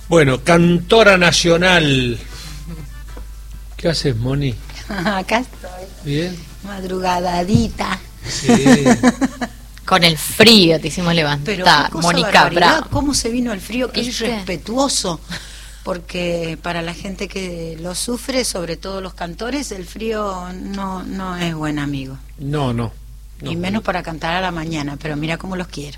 Bueno, cantora nacional. ¿Qué haces, Moni? Acá estoy. ¿Bien? Madrugadadita. Sí. Con el frío te hicimos levantar, Mónica Bravo. ¿Cómo se vino el frío? Que es ¿Viste? respetuoso. Porque para la gente que lo sufre, sobre todo los cantores, el frío no es buen amigo. No. Y menos para cantar a la mañana, pero mira cómo los quiero.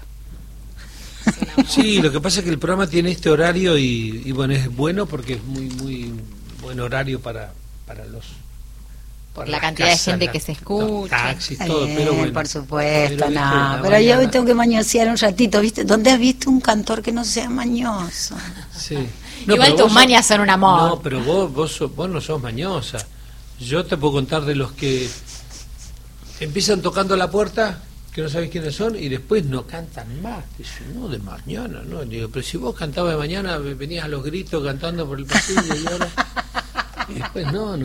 Sí, lo que pasa es que el programa tiene este horario y bueno, es bueno porque es muy buen horario para los... Por la cantidad de gente que se escucha. Taxis, todo, pero bueno. Por supuesto, Pero, no. Pero yo hoy tengo que mañosear un ratito, ¿viste? ¿Dónde has visto un cantor que no sea mañoso? Sí. Igual tus mañas son un amor. No, pero vos no sos mañosa. Yo te puedo contar de los que empiezan tocando la puerta, que no sabes quiénes son, y después no cantan más. Dicen, no, de mañana, no. Digo, pero si vos cantabas de mañana, venías a los gritos cantando por el pasillo y ahora... Y después, no.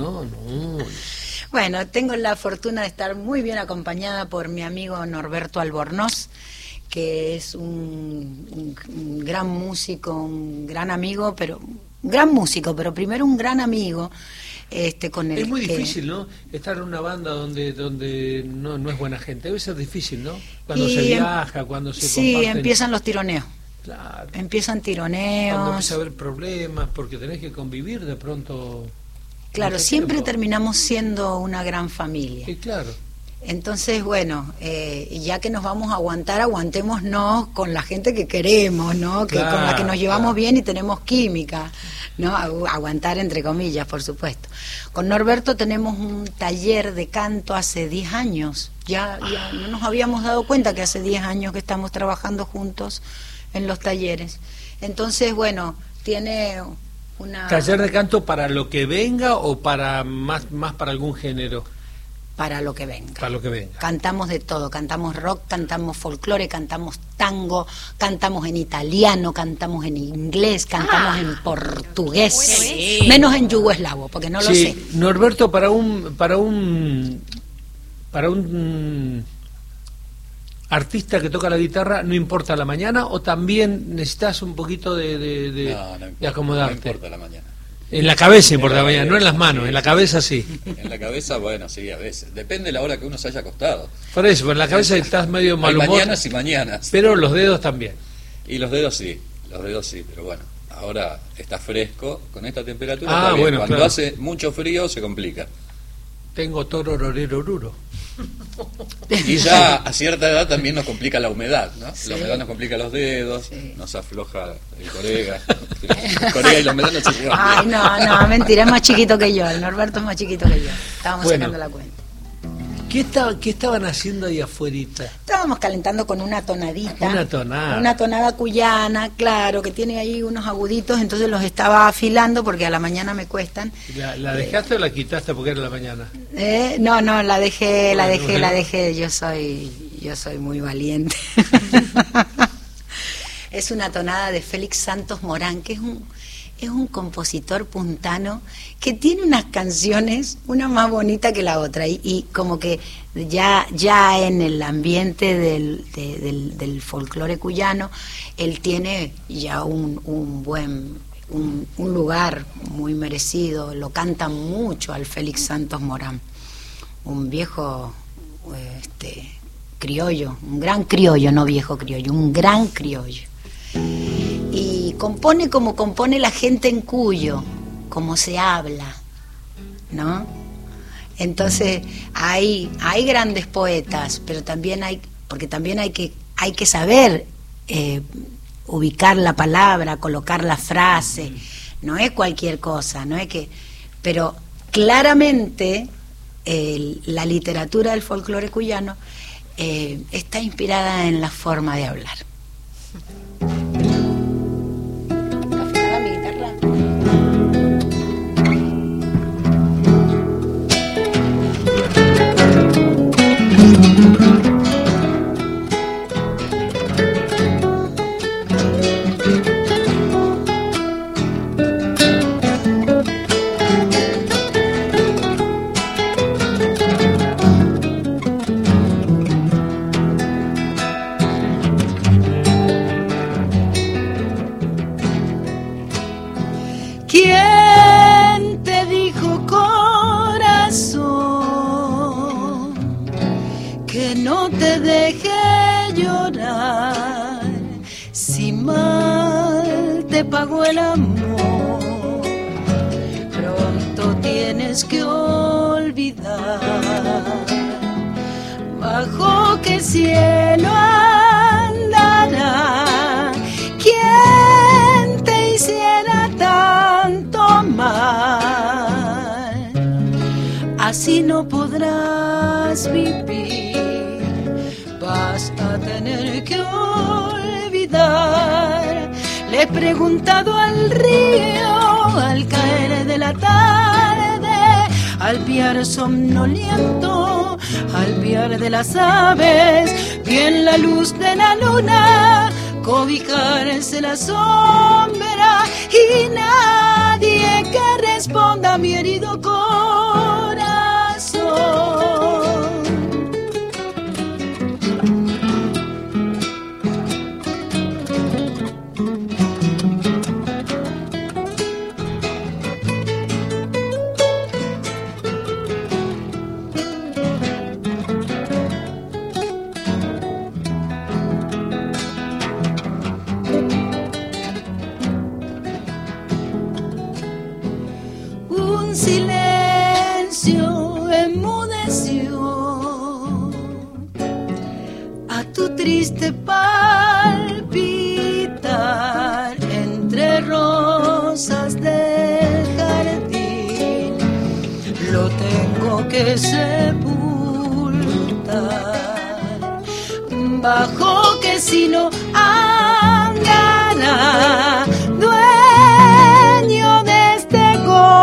Bueno, tengo la fortuna de estar muy bien acompañada por mi amigo Norberto Albornoz, que es un gran músico, un gran amigo, pero primero un gran amigo, con el es muy que... difícil, ¿no? Estar en una banda donde no es buena gente. Debe ser difícil, ¿no? Cuando se viaja, cuando se sí, comparten... empiezan los tironeos. Claro. Empiezan tironeos. Cuando empieza a haber problemas, porque tenés que convivir de pronto... Claro, mucho siempre tiempo. terminamos siendo una gran familia. Sí, claro. Entonces, bueno, ya que nos vamos a aguantar, aguantémonos con la gente que queremos, ¿no? Que Claro, con la que nos llevamos claro. bien y tenemos química, ¿no? Aguantar entre comillas, por supuesto. Con Norberto tenemos un taller de canto hace 10 años. Ya no nos habíamos dado cuenta que hace 10 años que estamos trabajando juntos en los talleres. Entonces, bueno, tiene una... ¿Taller de canto para lo que venga o para más para algún género? Para lo que venga. Para lo que venga. Cantamos de todo, cantamos rock, cantamos folclore, cantamos tango, cantamos en italiano, cantamos en inglés, cantamos en portugués, bueno. menos en yugoslavo, porque no lo Sí, sé. Norberto, para un artista que toca la guitarra, ¿no importa la mañana o también necesitas un poquito de No acomodarte? No importa la mañana. En la cabeza importa la En la mañana, no en las manos, sí. en la cabeza sí. En la cabeza, bueno, sí, a veces. Depende de la hora que uno se haya acostado. Por eso, en la cabeza estás medio Hay mal humor, mañanas y mañanas. pero los dedos también. Y los dedos sí, pero bueno, ahora está fresco, con esta temperatura Ah, está bien. bueno, Cuando claro. hace mucho frío se complica. Tengo toro, orero, oruro. Y ya a cierta edad también nos complica la humedad, ¿no? Sí. La humedad nos complica los dedos, Sí. nos afloja el corega. El corega y la humedad no se llevan Ay, bien. no, mentira, es más chiquito que yo, el Norberto es más chiquito que yo. Estábamos Bueno. sacando la cuenta. ¿Qué estaban haciendo ahí afuerita? Estábamos calentando con una tonadita. Una tonada. Una tonada cuyana, claro, que tiene ahí unos aguditos, entonces los estaba afilando porque a la mañana me cuestan. ¿La dejaste o la quitaste porque era la mañana? No, la dejé, Bueno. la dejé, yo soy muy valiente. Es una tonada de Félix Santos Morán, que es un compositor puntano que tiene unas canciones, una más bonita que la otra, y como que ya en el ambiente del folclore cuyano, él tiene ya un buen lugar muy merecido, lo cantan mucho al Félix Santos Morán, un viejo criollo, un gran criollo, no viejo criollo, un gran criollo. Y compone como compone la gente en Cuyo, como se habla, ¿no? Entonces hay grandes poetas, pero también hay que saber ubicar la palabra, colocar la frase, no es cualquier cosa, pero claramente la literatura del folclore cuyano está inspirada en la forma de hablar. ¿Afinada mi guitarra? ¿Quién te dijo, corazón, que no te deje llorar si mal te pagó el amor? Pronto tienes que olvidar. ¿Bajo qué cielo andará? ¿Quién te hiciera tanto mal? Así no podrás vivir, vas a tener que olvidar. Le he preguntado al río al caer de la tarde, al piar somnoliento, al piar de las aves, vi en la luz de la luna cobijarse la sombra, y nadie que responda a mi herido corazón. Un silencio enmudeció a tu triste palpitar entre rosas del jardín. Lo tengo que sepultar. ¿Bajo qué sino andará, dueño de este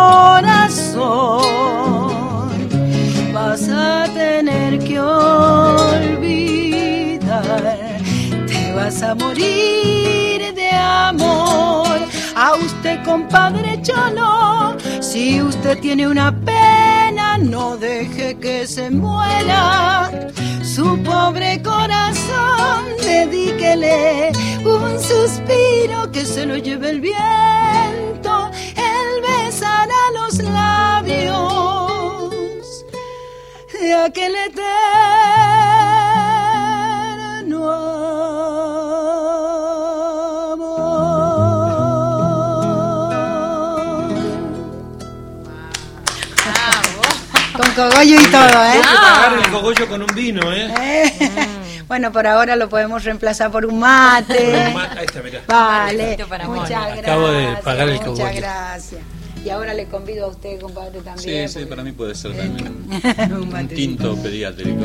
corazón? Vas a tener que olvidar, te vas a morir de amor. A usted, compadre Cholo, si usted tiene una pena, no deje que se muera su pobre corazón. Dedíquele un suspiro, que se lo lleve el viento. Él besará los labios de aquel eterno con cogollo y todo, Hay que pagar el cogollo con un vino, Bueno, por ahora lo podemos reemplazar por un mate. Ahí está, mirá. Vale, Para muchas gracias. Acabo de pagar el cogollo. Muchas gracias. Y ahora le convido a usted, compadre, también. Sí, para mí puede ser también Un un tinto pediátrico.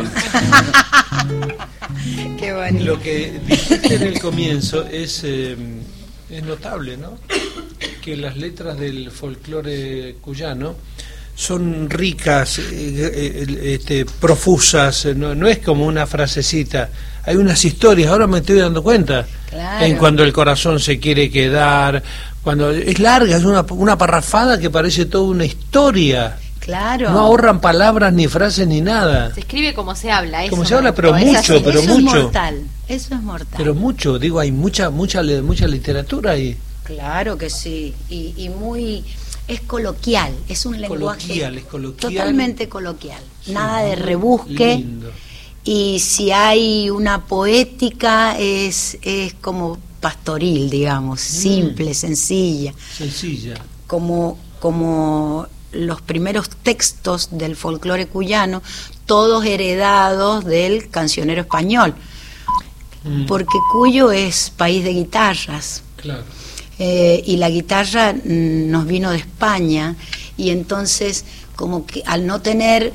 Qué bonito. Lo que dijiste en el comienzo es notable, ¿no? Que las letras del folclore cuyano son ricas, profusas, no es como una frasecita, hay unas historias. Ahora me estoy dando cuenta, Claro. en cuando el corazón se quiere quedar, cuando es larga, es una parrafada que parece toda una historia. Claro. No ahorran palabras ni frases ni nada, Se escribe como se habla. Eso como se habla, pero es mucho, así. pero eso mucho. es mortal. Eso es mortal. pero mucho, digo, hay mucha literatura ahí. Claro que sí. Y muy... Es coloquial, es un lenguaje Es coloquial. totalmente coloquial. Sí, Nada de muy rebusque. lindo. Y si hay una poética, es como pastoril, digamos, simple, sencilla. Sencilla. Como los primeros textos del folclore cuyano, todos heredados del cancionero español, porque Cuyo es país de guitarras, Claro. y la guitarra nos vino de España, y entonces como que al no tener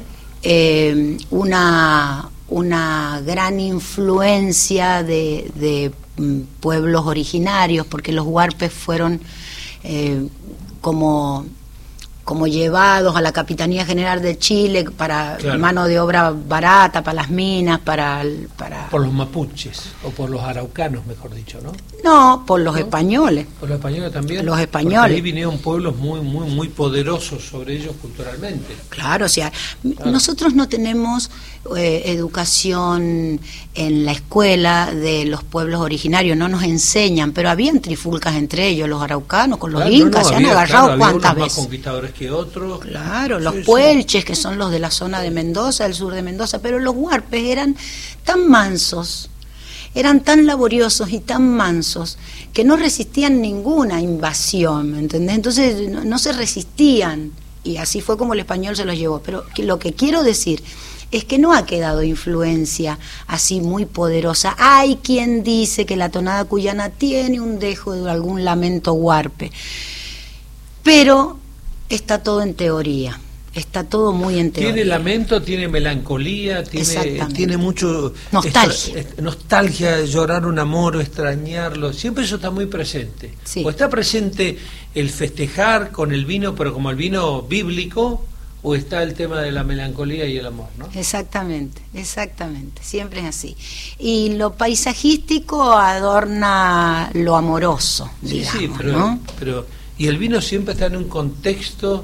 una gran influencia de pueblos originarios, porque los huarpes fueron como como llevados a la Capitanía General de Chile para Claro. mano de obra barata, para las minas, para Por los mapuches, o por los araucanos, mejor dicho, ¿no? no, por los españoles. Por los españoles también. Los españoles. Porque ahí vinieron pueblos muy poderosos sobre ellos culturalmente. Claro, o sea, nosotros no tenemos educación en la escuela de los pueblos originarios, no nos enseñan, pero habían trifulcas entre ellos, los araucanos con los Claro, incas, se han había, agarrado había cuántas unos más veces. conquistadores que otros. Claro, los Sí, sí. puelches, que son los de la zona de Mendoza, del sur de Mendoza, pero los huarpes eran tan mansos, eran tan laboriosos y tan mansos, que no resistían ninguna invasión, ¿me entendés? Entonces no se resistían, y así fue como el español se los llevó. Pero lo que quiero decir es que no ha quedado influencia así muy poderosa. Hay quien dice que la tonada cuyana tiene un dejo de algún lamento huarpe, pero está todo en teoría, está todo muy en teoría. Tiene lamento, tiene melancolía, tiene mucho nostalgia. Nostalgia, llorar un amor o extrañarlo, siempre eso está muy presente. Sí. O está presente el festejar con el vino, pero como el vino bíblico, o está el tema de la melancolía y el amor, ¿no? Exactamente, siempre es así. Y lo paisajístico adorna lo amoroso, digamos, sí, ¿no? pero y el vino siempre está en un contexto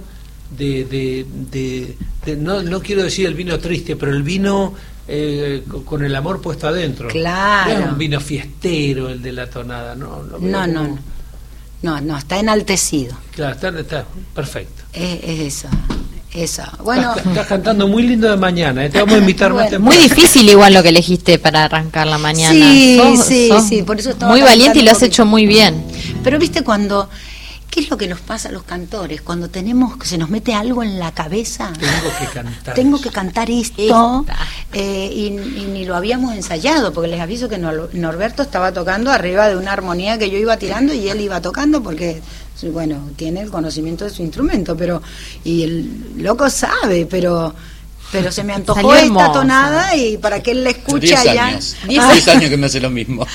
no quiero decir el vino triste, pero el vino con el amor puesto adentro. Claro. No es un vino fiestero el de la tonada, No, está enaltecido. Claro, está perfecto. Es eso. Bueno, Estás cantando muy lindo de mañana, te vamos a invitar más Bueno, temprano. Muy difícil igual lo que elegiste para arrancar la mañana. Sí, por eso estaba muy valiente y lo has cantando hecho muy bien. Pero viste ¿qué es lo que nos pasa a los cantores? Cuando se nos mete algo en la cabeza. Tengo que cantar esto. Y ni lo habíamos ensayado, porque les aviso que Norberto estaba tocando arriba de una armonía que yo iba tirando y él iba tocando porque, bueno, tiene el conocimiento de su instrumento, y el loco sabe, pero se me antojó Salió esta hermoso. tonada y para que él la escuche 10 allá. años. 10 años que me hace lo mismo.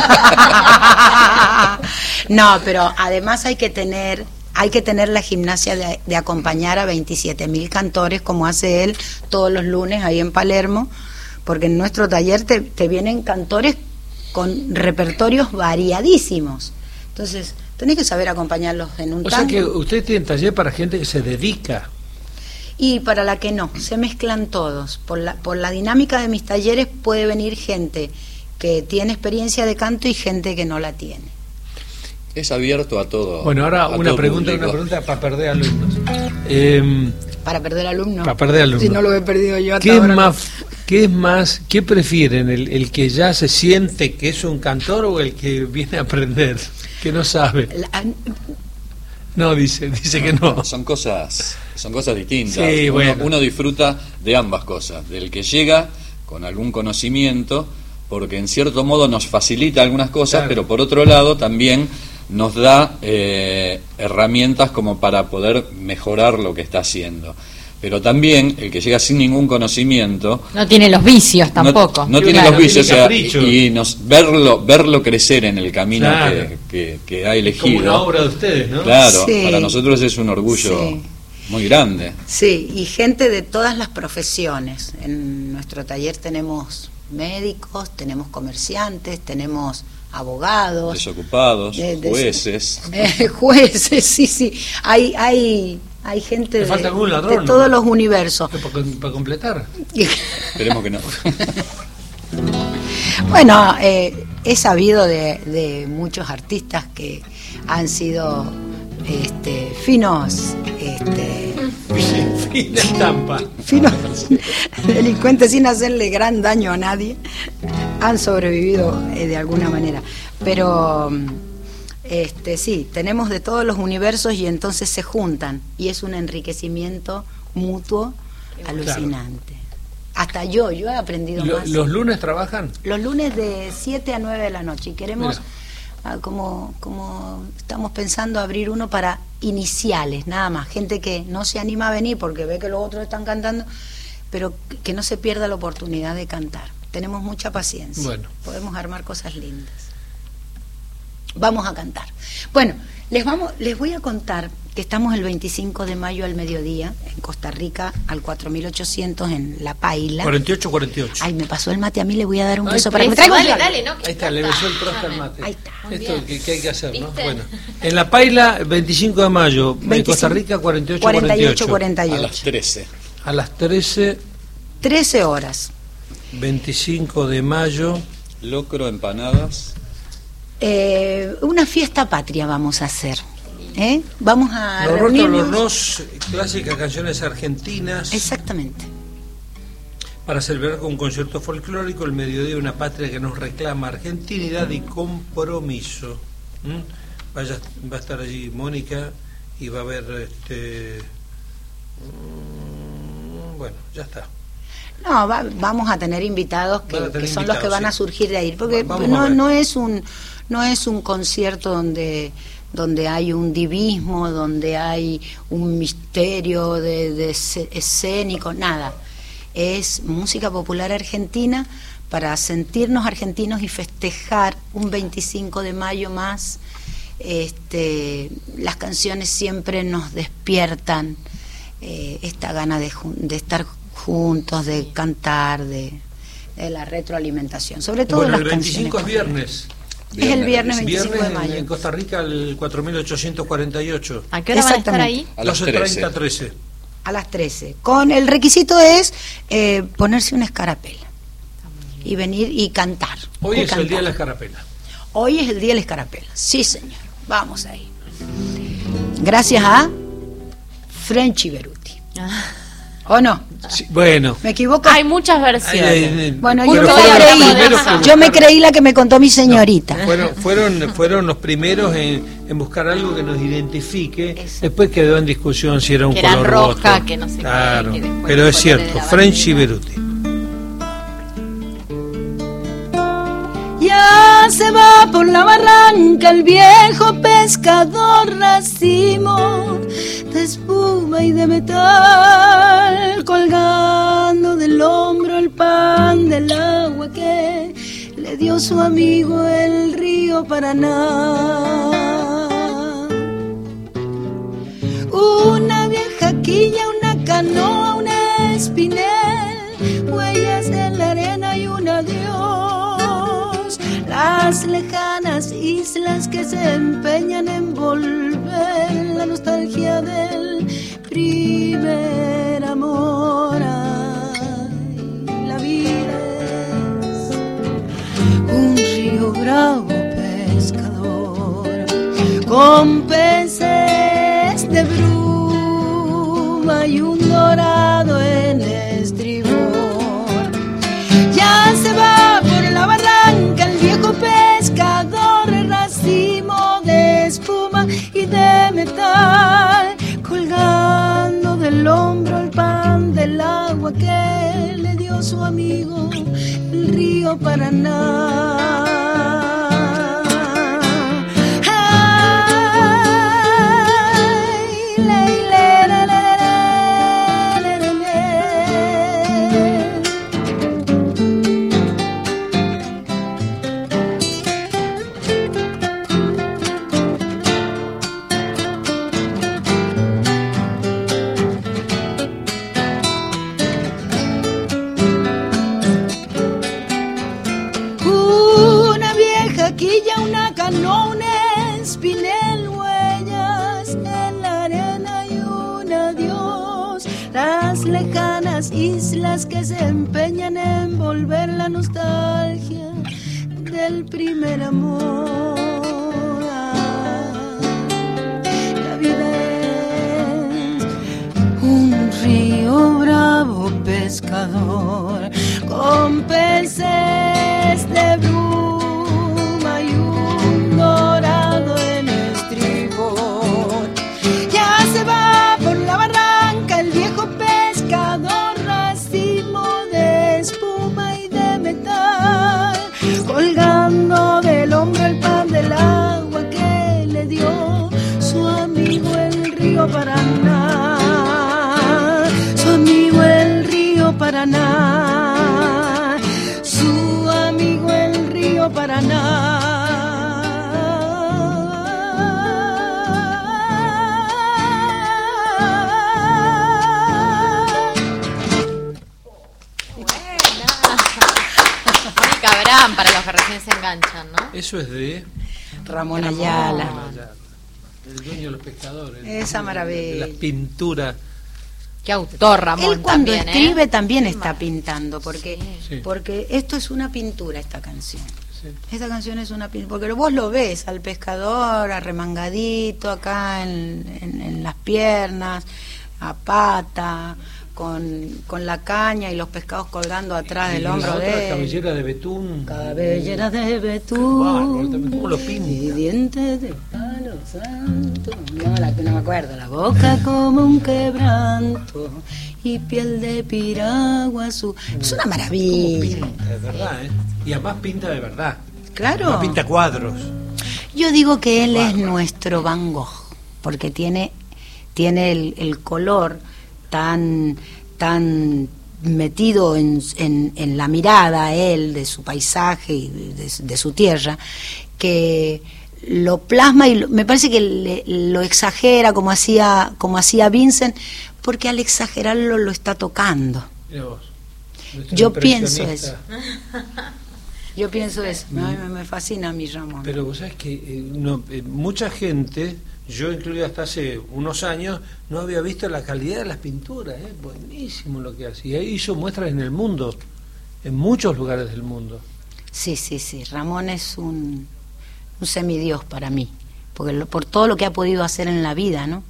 No, pero además hay que tener la gimnasia de acompañar a 27.000 cantores como hace él todos los lunes ahí en Palermo, porque en nuestro taller te vienen cantores con repertorios variadísimos. Entonces, tenés que saber acompañarlos en un O tango. sea que usted tiene taller para gente que se dedica. Y para la que no, se mezclan todos. Por la dinámica de mis talleres puede venir gente que tiene experiencia de canto y gente que no la tiene. Es abierto a todo. Bueno, ahora a una todo pregunta público. para perder alumnos. Para perder alumnos. Para perder alumnos. Si no lo he perdido yo hasta ¿Qué ahora. es más, qué prefieren? ¿El que ya se siente que es un cantor o el que viene a aprender, que no sabe? No, dice que no. Son cosas distintas. Sí, bueno. Uno disfruta de ambas cosas, del que llega con algún conocimiento, porque en cierto modo nos facilita algunas cosas, Claro. pero por otro lado también nos da herramientas como para poder mejorar lo que está haciendo. Pero también el que llega sin ningún conocimiento No tiene los vicios tampoco. no tiene Claro, los vicios, o tiene sea, capricho. y verlo crecer en el camino Claro. que ha Como elegido. una obra de ustedes, ¿no? Claro, Sí. para nosotros es un orgullo Sí. muy grande. Sí, y gente de todas las profesiones. En nuestro taller tenemos médicos, tenemos comerciantes, tenemos abogados, Desocupados, jueces. jueces, sí. Hay gente ¿Le falta algún ladrón, de todos no? los universos. Para completar. Esperemos que no. Bueno, he sabido de muchos artistas que han sido finos Fina estampa. finos delincuentes sin hacerle gran daño a nadie, han sobrevivido de alguna manera. Pero sí, tenemos de todos los universos y entonces se juntan y es un enriquecimiento mutuo alucinante. Hasta yo he aprendido más. ¿Los lunes trabajan? Los lunes de 7 a 9 de la noche y queremos, Mira. como estamos pensando abrir uno para iniciales, nada más, gente que no se anima a venir porque ve que los otros están cantando, pero que no se pierda la oportunidad de cantar. Tenemos mucha paciencia, Bueno. podemos armar cosas lindas. Vamos a cantar. Bueno, Les voy a contar que estamos el 25 de mayo al mediodía en Costa Rica, al 4800 en La Paila. 48. Ay, me pasó el mate, a mí le voy a dar un beso Eso, para que me traiga un dale, ¿no? Ahí está, le besó el troste al mate. Ahí está. Esto que hay que hacer, ¿no? ¿Viste? Bueno, en La Paila, 25 de mayo, en 25, Costa Rica, 48. 48. A las 13. A las 13, 13 horas. 25 de mayo. Locro, empanadas. Una fiesta patria vamos a hacer. Vamos a Los reunirnos. Rotos, clásicas canciones argentinas. Exactamente. Para celebrar con un concierto folclórico el mediodía, una patria que nos reclama argentinidad y compromiso. Va a estar allí Mónica y va a haber bueno, ya está. No, vamos a tener invitados que son los que van a surgir de ahí, porque no es un concierto donde hay un divismo, donde hay un misterio de escénico, nada. Es música popular argentina para sentirnos argentinos y festejar un 25 de mayo más. Las canciones siempre nos despiertan esta gana de estar juntos, de cantar, de la retroalimentación, sobre todo bueno, las el 25 canciones. Es viernes. Es el viernes 25 de mayo. En Costa Rica, el 4848. ¿A qué hora van a estar ahí? A las 13. 12:30, 13. A las 13. El requisito es ponerse una escarapela y venir y cantar. Hoy y es cantar. el día de la escarapela. Hoy es el día de la escarapela. Sí, señor. Vamos ahí. Gracias a Frenchy Beruti. ¿O no? Sí, bueno. ¿Me equivoco? Hay muchas versiones. Bueno, Justo yo hoy hablamos de primero eso. yo me creí la que me contó mi señorita. Fueron los primeros en buscar algo que nos identifique. Eso. Después quedó en discusión si era un Que era color roja, voto. que no sé qué, Claro, que después pero los es colores cierto, de la Frenchy bandera. Beruti. Ya se va por la barranca el viejo pescador, racimo de espuma y de metal, colgando del hombro el pan del agua que le dio su amigo el río Paraná. Una vieja quilla, una canoa, una espinel, huellas en la arena y un adiós. Las lejanas islas que se empeñan en volver la nostalgia del primer amor. Ay, la vida es un río bravo pescador con peces de bruma y un dorado en estribor. Ya se va por la barranca el viejo pescador, racimo de espuma y de metal, colgando del hombro el pan del agua que le dio su amigo el río Paraná. Una canoa, una espinel, huellas en la arena y un adiós. Las lejanas islas que se empeñan en volver la nostalgia del primer amor. La vida es un río bravo pescador con peces de bruma y un dorado en estribor. Ya se va por la barranca el viejo pescador, racimo de espuma y de metal, colgando del hombro el pan del agua que le dio su amigo el río Paraná. Su amigo el río Paraná, su amigo el río Paraná. Eso es de Ramón Ayala. El dueño de los pescadores. Esa maravilla. De las pinturas. Qué autor, Ramón. Él cuando también, escribe también está pintando, porque, Sí. porque esto es una pintura, esta canción. Sí. Esta canción es una pintura, porque vos lo ves al pescador arremangadito acá en las piernas, a pata, con la caña y los pescados colgando atrás del hombro la de otra él. cabellera de betún. Cabellera de Qué betún, bárbaro, también, ¿cómo lo pinta? y dientes de palo santo. No me acuerdo. La boca como un quebranto y piel de piragua azul. Es una maravilla. Pinta, de verdad, ¿eh? Y además pinta de verdad. Claro. No pinta cuadros. Yo digo que él es nuestro Van Gogh, porque tiene el color tan metido en la mirada él de su paisaje y de su tierra, que lo plasma y me parece que lo exagera como hacía Vincent, porque al exagerarlo lo está tocando. Mirá vos, nuestro Yo pienso impresionista. Yo pienso eso. Me fascina a mí Ramón. Pero vos sabés que mucha gente, yo incluido hasta hace unos años, no había visto la calidad de las pinturas. Buenísimo lo que hacía. Y hizo muestras en el mundo, en muchos lugares del mundo. Sí. Ramón es un semidios para mí, por todo lo que ha podido hacer en la vida, ¿no?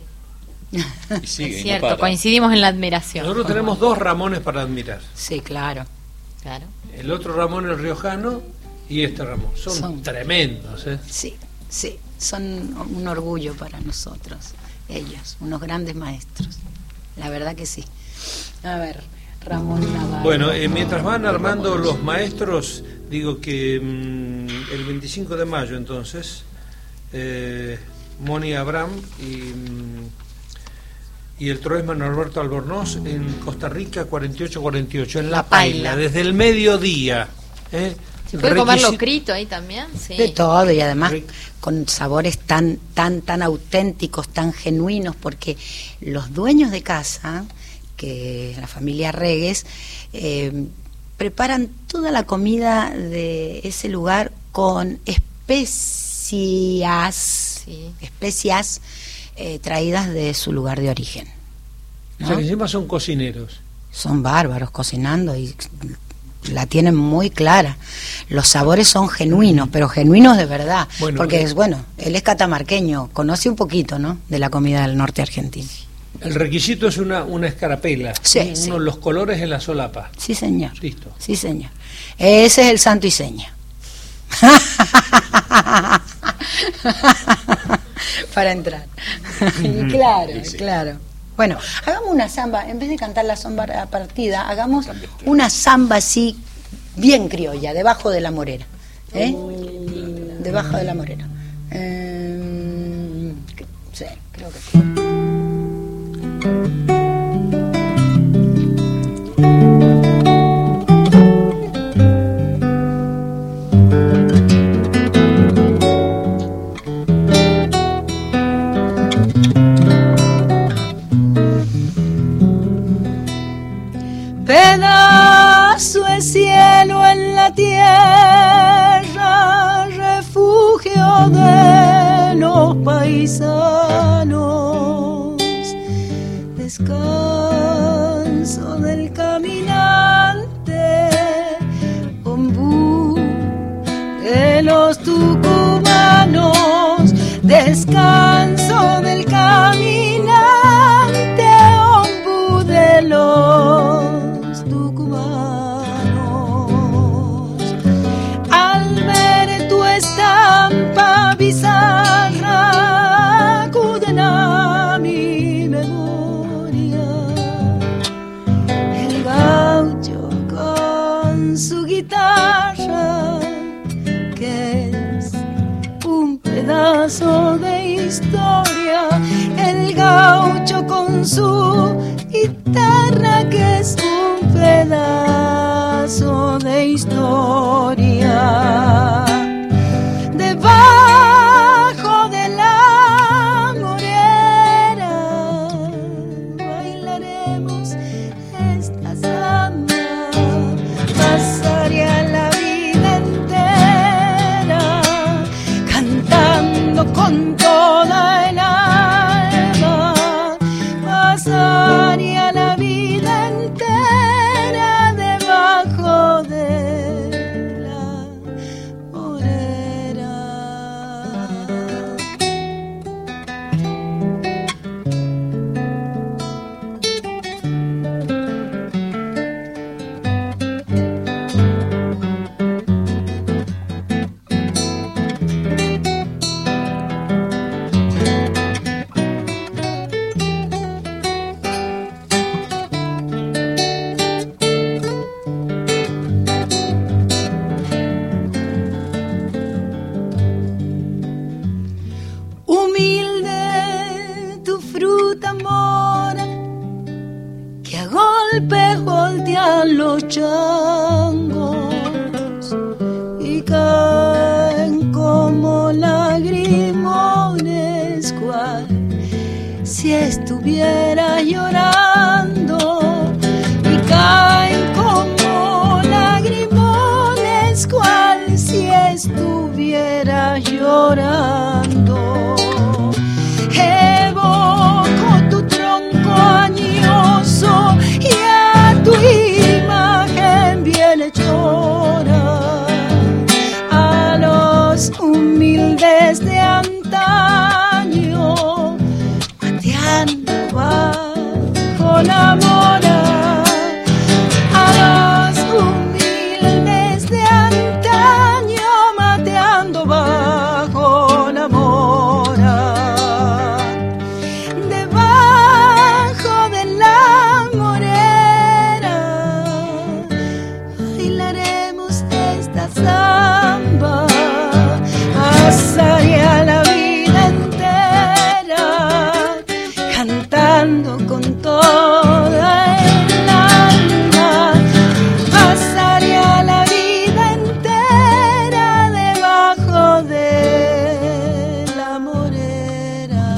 Y sigue, Es y no cierto, para. coincidimos en la admiración. Nosotros tenemos dos Ramones para admirar. Sí, claro. Claro. El otro Ramón, el riojano, y este Ramón. Son tremendos, ¿eh? Sí, son un orgullo para nosotros, ellos, unos grandes maestros. La verdad que sí. A ver, Ramón Navarro. Bueno, mientras van armando los maestros, digo que el 25 de mayo, entonces, Moni Abraham y el Troesman Norberto Albornoz en Costa Rica 4848, en La Paila, desde el mediodía. ¿Se puede comer locrito ahí también? Sí. De todo, y además con sabores tan auténticos, tan genuinos, porque los dueños de casa, que la familia Regues, preparan toda la comida de ese lugar con especias traídas de su lugar de origen, ¿no? O sea, que encima son cocineros. Son bárbaros cocinando y la tienen muy clara. Los sabores son genuinos, pero genuinos de verdad. Bueno, porque él es catamarqueño, conoce un poquito, ¿no?, de la comida del norte argentino. El requisito es una escarapela, Sí. los colores en la solapa. Sí, señor. Listo. Sí, señor. Ese es el santo y seña. Para entrar. Claro. Bueno, hagamos una samba, en vez de cantar la samba partida, hagamos una samba así, bien criolla, debajo de la morera. Debajo de la morera. Sí, creo que sí. Pedazo de cielo en la tierra, refugio de los paisanos, descanso del caminante, ombú de los tucumanos, descanso del caminante, ombú de los tucumanos. Al ver tu estampa bizarra, acuden a mi memoria el gaucho con su guitarra, que es un pedazo de historia. El gaucho con su guitarra, que es un pedazo de historia. Debajo de la morera bailaremos esta samba, pasaría la vida entera tanta mora que a golpe voltean los changos y caen como lagrimones, cual si estuviera llorando, y caen como lagrimones, cual si estuviera llorando. Evoco tu tronco añoso y a tu imagen bienhechora, a los humildes de antaño, mateando bajo la mora, a los humildes de antaño, mateando bajo la mora, debajo de la morera, bailaremos esta samba, pasaría la vida entera cantando con toda el alma, pasaría la vida entera debajo de la morera.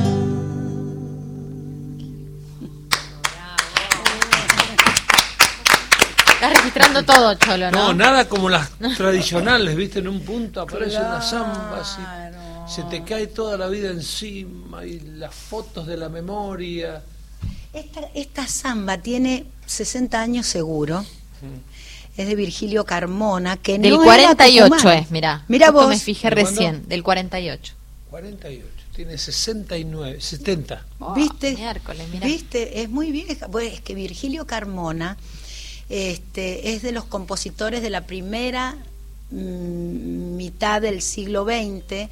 Estás registrando todo, Cholo, ¿no? No, nada como las tradicionales, ¿viste? En un punto aparece una samba, así, se te cae toda la vida encima y las fotos de la memoria. Esta samba tiene 60 años seguro. Es de Virgilio Carmona, que Del no 48 era tucumano. es, mirá. Mira Justo vos. me fijé ¿De cuándo? recién, del 48. 48, tiene 69, 70. ¿Viste? Miércoles, mirá. ¿Viste? Es muy vieja. Bueno, es que Virgilio Carmona es de los compositores de la primera mitad del siglo XX.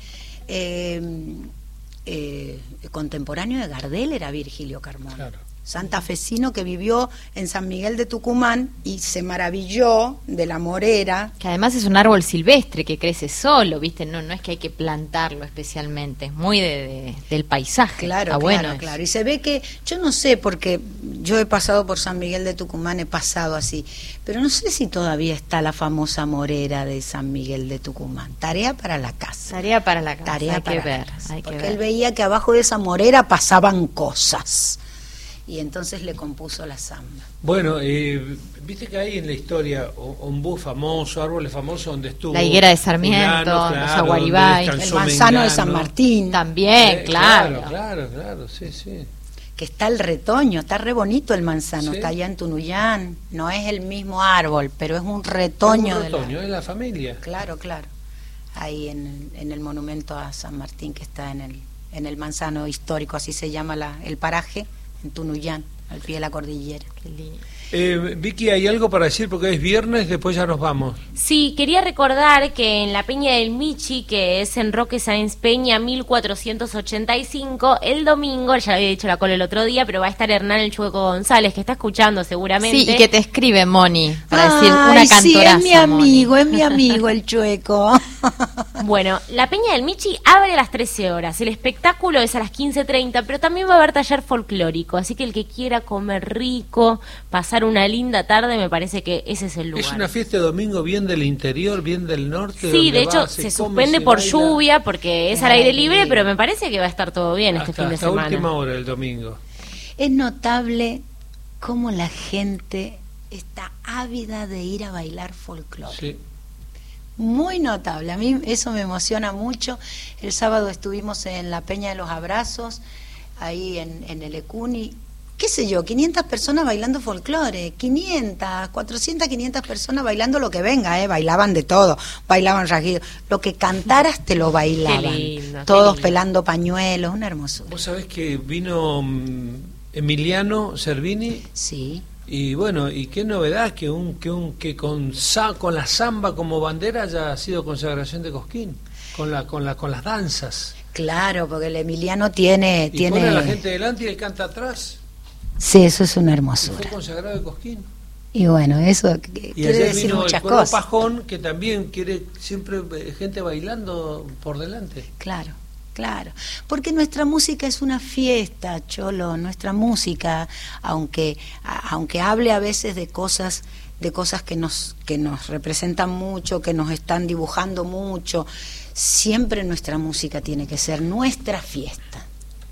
Contemporáneo de Gardel era Virgilio Carmona. Claro. Santafesino que vivió en San Miguel de Tucumán y se maravilló de la morera. Que además es un árbol silvestre que crece solo, ¿viste? No es que hay que plantarlo especialmente, es muy del paisaje. Claro, Está bueno eso. claro. Y se ve que, yo no sé, porque yo he pasado por San Miguel de Tucumán, he pasado así, pero no sé si todavía está la famosa morera de San Miguel de Tucumán. Tarea para la casa. Tarea para la casa, Tarea hay para que la ver. casa. Hay que Porque ver. él veía que abajo de esa morera pasaban cosas. Y entonces le compuso la samba. Bueno, viste que hay en la historia ombú famoso, árboles famosos donde estuvo La higuera de Sarmiento, fulano, los aguaribay, donde El descansó manzano de Mengano. San Martín, También, claro. Claro, sí. que está el retoño, está re bonito el manzano, Sí. está allá en Tunuyán. No es el mismo árbol, pero es un retoño. Es un retoño, es la familia. Claro. Ahí en el monumento a San Martín que está en el manzano histórico, así se llama el paraje, en Tunuyán, al pie de la cordillera. Qué lindo. Vicky, ¿hay algo para decir? Porque es viernes, después ya nos vamos. Sí, quería recordar que en la Peña del Michi, que es en Roque Sáenz Peña 1485, el domingo, ya lo había dicho la Cole el otro día, pero va a estar Hernán el Chueco González, que está escuchando seguramente. Sí, y que te escribe Moni para decir una Ay, cantoraza. sí, es mi amigo, Moni. el Chueco. Bueno, la Peña del Michi abre a las 13 horas, el espectáculo es a las 15:30, pero también va a haber taller folclórico, así que el que quiera comer rico, pasar una linda tarde, me parece que ese es el lugar. Es una fiesta de domingo bien del interior, bien del norte. Sí, donde de hecho va, se come, suspende se por baila. lluvia porque es al aire libre, pero me parece que va a estar todo bien este fin de Hasta semana. última hora el domingo. Es notable cómo la gente está ávida de ir a bailar folclore. Sí. Muy notable, a mí eso me emociona mucho. El sábado estuvimos en la Peña de los Abrazos, ahí en el Ecuni, qué sé yo, 500 personas bailando folclore, 500, 400, 500 personas bailando lo que venga, bailaban de todo, bailaban rajido, lo que cantaras te lo bailaban, Qué lindo, qué todos lindo. pelando pañuelos, una hermosura. Vos sabés que vino Emiliano Cervini Sí, y bueno, y qué novedad que con la samba como bandera haya sido consagración de Cosquín, con las danzas. claro, porque el Emiliano tiene... Y pone a la gente delante y él canta atrás. Sí, eso es una Y fue hermosura. consagrado de Cosquín. Y bueno, eso Y quiere ayer decir vino muchas el Coro cosas. Pajón, que también quiere siempre gente bailando por delante. Claro, Claro, porque nuestra música es una fiesta, Cholo. Nuestra música, aunque hable a veces de cosas que nos representan mucho, que nos están dibujando mucho, siempre nuestra música tiene que ser nuestra fiesta.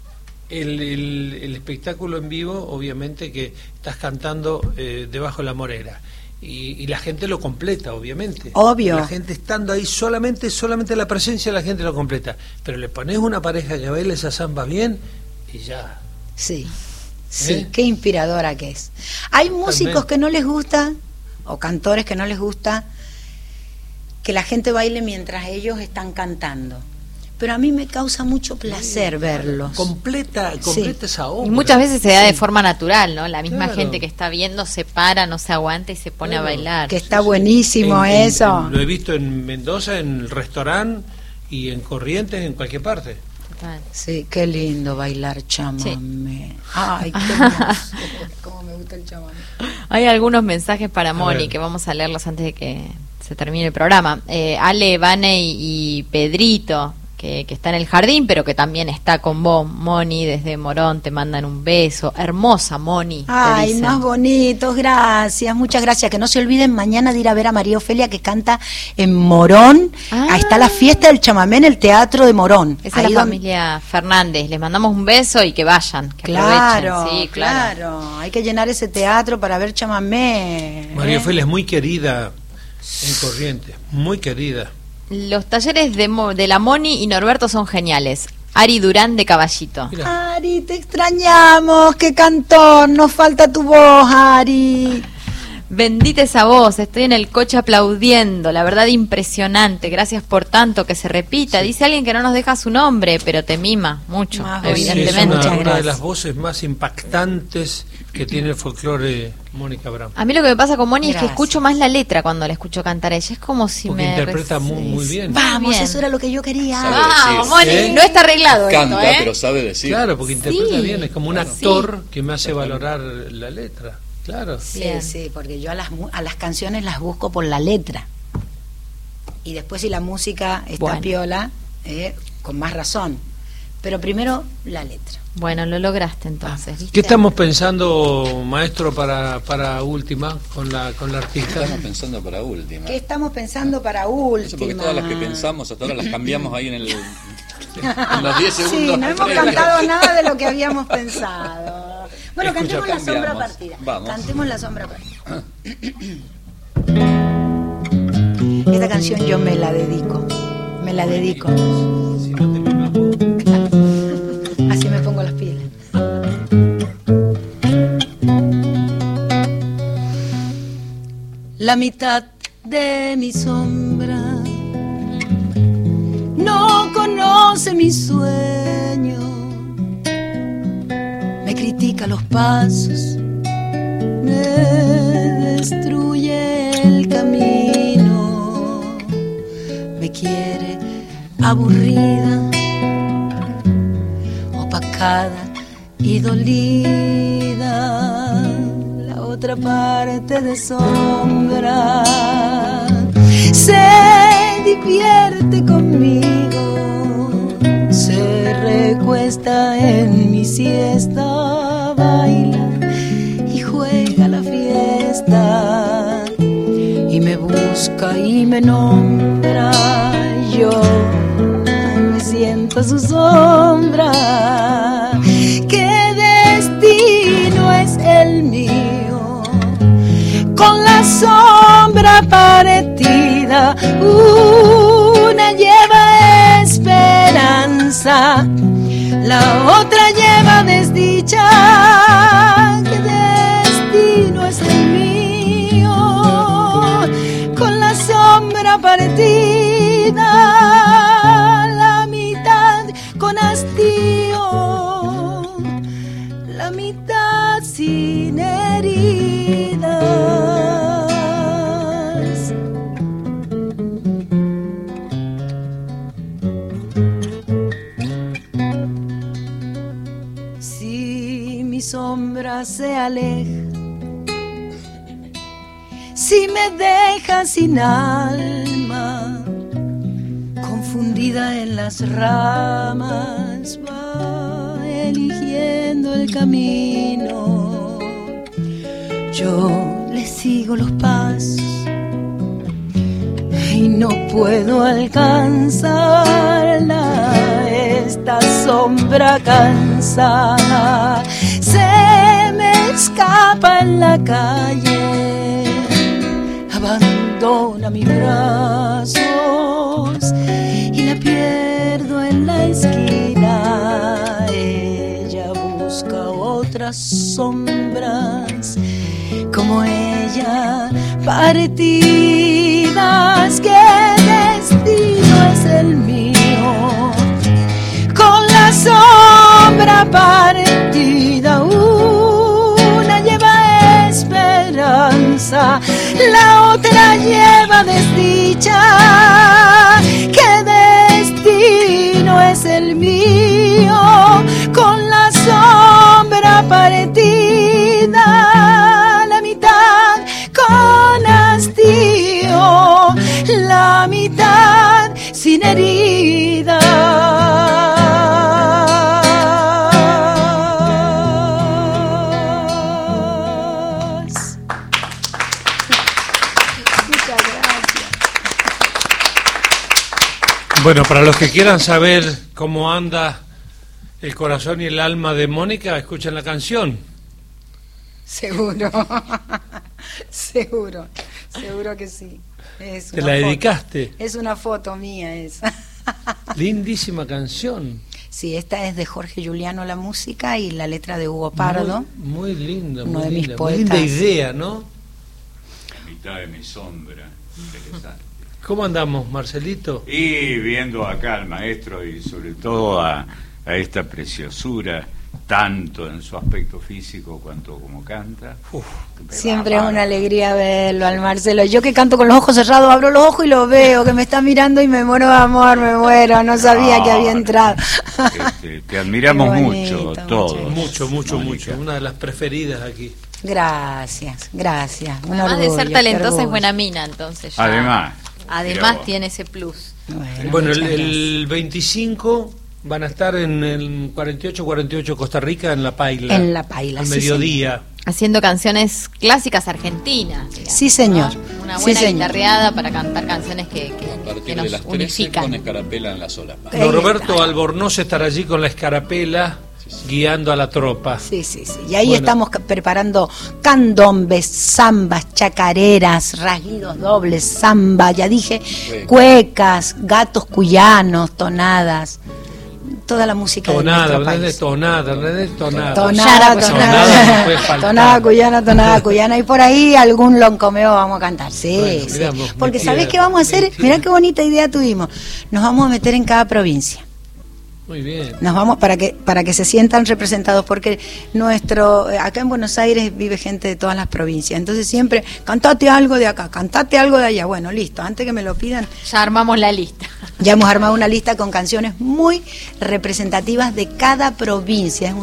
El espectáculo en vivo, obviamente que estás cantando debajo de la morera. Y la gente lo completa, obviamente. Obvio. La gente estando ahí, solamente la presencia de la gente lo completa. Pero le pones una pareja que baila esa samba bien y ya. Sí, qué inspiradora que es. Hay músicos que no les gusta, o cantores que no les gusta, que la gente baile mientras ellos están cantando. Pero a mí me causa mucho placer verlos. Completa esa obra. Y muchas veces se da de forma natural, ¿no? La misma gente que está viendo se para, no se aguanta y se pone a bailar. Que está buenísimo eso. Lo he visto en Mendoza, en el restaurante y en Corrientes, en cualquier parte. Total. Sí, qué lindo bailar chamamé. Sí. Ay, qué hermoso. Cómo me gusta el chamamé. Hay algunos mensajes para Moni ver. que vamos a leerlos antes de que se termine el programa. Ale, Vane y Pedrito, que está en el jardín, pero que también está con vos, Moni, desde Morón, te mandan un beso. Hermosa, Moni. Ay, te dicen. más bonitos, gracias, muchas gracias. Que no se olviden mañana de ir a ver a María Ofelia, que canta en Morón. Ahí está la fiesta del chamamé en el Teatro de Morón. Esa es la familia Fernández. Les mandamos un beso y que vayan, que Claro, aprovechen. Sí, claro. hay que llenar ese teatro para ver chamamé. María Ofelia es muy querida en Corrientes, muy querida. Los talleres de la Moni y Norberto son geniales. Ari Durán de Caballito. Mira. Ari, te extrañamos, qué cantor, nos falta tu voz, Ari. Bendita esa voz, estoy en el coche aplaudiendo, la verdad impresionante, gracias por tanto, que se repita. Dice alguien que no nos deja su nombre, pero te mima mucho, Más evidentemente. Es una de gracias. las voces más impactantes que tiene el folclore Mónica Abraham. A mí lo que me pasa con Moni es que Gracias. escucho más la letra cuando la escucho cantar a ella, es como si Porque me... interpreta muy bien. Vamos, bien. eso era lo que yo quería. Sabe Vamos, decir. Moni, no está arreglado Canta, esto, pero sabe decir. Claro, porque interpreta Sí, bien, es como un actor que me hace valorar la letra. Claro. Sí, Bien. sí, porque yo a las canciones las busco por la letra. Y después si la música está Bueno. piola, con más razón. Pero primero la letra. Bueno, lo lograste entonces, ¿viste? ¿Qué estamos pensando, maestro, para última con la artista? Estamos pensando para última. ¿Qué estamos pensando para Eso última? porque todas las que pensamos hasta ahora las cambiamos ahí en los 10 segundos. Sí, no hemos previos. cantado nada de lo que habíamos pensado. Bueno, Escucha, cantemos la sombra cambiamos. partida. Vamos. Cantemos la sombra partida. Esta canción yo me la dedico. Me la dedico. Si no te mimas vos. Así me pongo las pilas. La mitad de mi sombra no conoce mi sueño, me critica los pasos, me destruye el camino, me quiere aburrida, opacada y dolida. La otra parte de sombra se divierte conmigo, se recuesta en mi siesta, baila y juega la fiesta y me busca y me nombra. Yo me siento su sombra. ¿Qué destino es el mío? Con la sombra partida, una lleva esperanza, la otra lleva desdicha. ¿Qué destino es el mío? Con la sombra partida, la mitad con hastío, la mitad sin heridas. Si mi sombra se aleja, si me deja sin alma, confundida perdida en las ramas, va eligiendo el camino. Yo le sigo los pasos y no puedo alcanzarla. Esta sombra cansada se me escapa en la calle, abandona mis brazos y la pierdo en la esquina. Ella busca otras sombras como ella, partidas. ¿Qué destino es el mío? Con la sombra partida, una lleva esperanza, la otra lleva desdicha. ¿Qué destino es el mío? Con la sombra partida, la mitad con hastío, la mitad sin heridas. Muchas gracias. Bueno, para los que quieran saber cómo anda el corazón y el alma de Mónica, escuchen la canción. Seguro, seguro que sí. Es ¿Te una la foto. dedicaste? Es una foto mía esa. Lindísima canción. Sí, esta es de Jorge Giuliano la música y la letra de Hugo Pardo. Muy linda, Uno muy de mis linda. Muy linda poetas. idea, ¿no? La mitad de mi sombra. Interesante. ¿Cómo andamos, Marcelito? Y viendo acá al maestro y sobre todo a esta preciosura, tanto en su aspecto físico cuanto como canta. Siempre es una alegría verlo al Marcelo. Yo que canto con los ojos cerrados, abro los ojos y lo veo, que me está mirando y me muero de amor, me muero. No sabía que había entrado. Te admiramos Qué bonito, mucho, todos. Mucho, Mónica. mucho. Una de las preferidas aquí. Gracias. Un Además de ser orgullo, talentosa qué es orgullo. buena mina, entonces ya. Además Además tiene ese plus. Bueno, muchas el 25 van a estar en el 48 Costa Rica, en La Paila. En La Paila, al sí, mediodía. Haciendo canciones clásicas argentinas. digamos, Sí, señor. ¿no? Una Sí, buena señor. guitarreada para cantar canciones que A partir que de nos las 13 unifican. con Escarapela en la solapa. Ahí Norberto está. Albornoz estará allí con la escarapela, guiando a la tropa. Sí, sí, sí. Y ahí Bueno. estamos preparando candombes, zambas, chacareras, rasguidos dobles, zamba, ya dije, cuecas, gatos cuyanos, tonadas, toda la música Tonada, de nuestro ¿verdad? De país. tonada, ¿verdad? De tonada. Tonada, Tonada, tonada no puede faltar. tonada cuyana, y por ahí algún loncomeo vamos a cantar, sí, Bueno, sí. mirá vos, Porque mentira, ¿sabés qué vamos a hacer? mentira. Mirá qué bonita idea tuvimos. Nos vamos a meter en cada provincia. Muy bien. Nos vamos para que se sientan representados, porque acá en Buenos Aires vive gente de todas las provincias, entonces siempre cantate algo de acá, cantate algo de allá. Bueno, listo, antes que me lo pidan, Ya armamos la lista. ya hemos armado una lista con canciones muy representativas de cada provincia. Es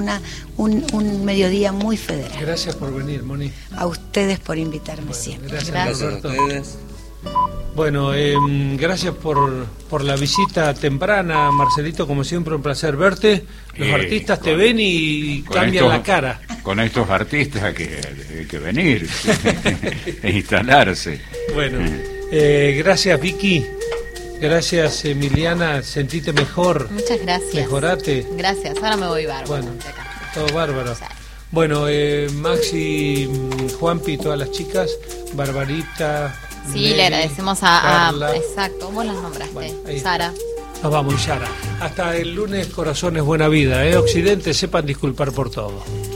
un mediodía muy federal. Gracias por venir, Moni. A ustedes por invitarme Bueno, siempre. gracias, Gracias a Norberto. ustedes. Bueno, gracias por la visita temprana, Marcelito, como siempre un placer verte. Los artistas te ven y cambian la cara. Con estos artistas hay que venir e instalarse. Bueno, gracias Vicky, gracias Emiliana, sentite mejor, Muchas gracias. mejorate. Gracias. Ahora me voy bárbaro. Bueno, de acá. todo bárbaro. Sí. Bueno, Maxi, Juanpi, todas las chicas, Barbarita. Sí, Nelly, le agradecemos a Carla. exacto, vos las nombraste, Bueno, ahí está. Sara. Nos vamos, Yara. Hasta el lunes, corazones, buena vida. Occidente, sepan disculpar por todo.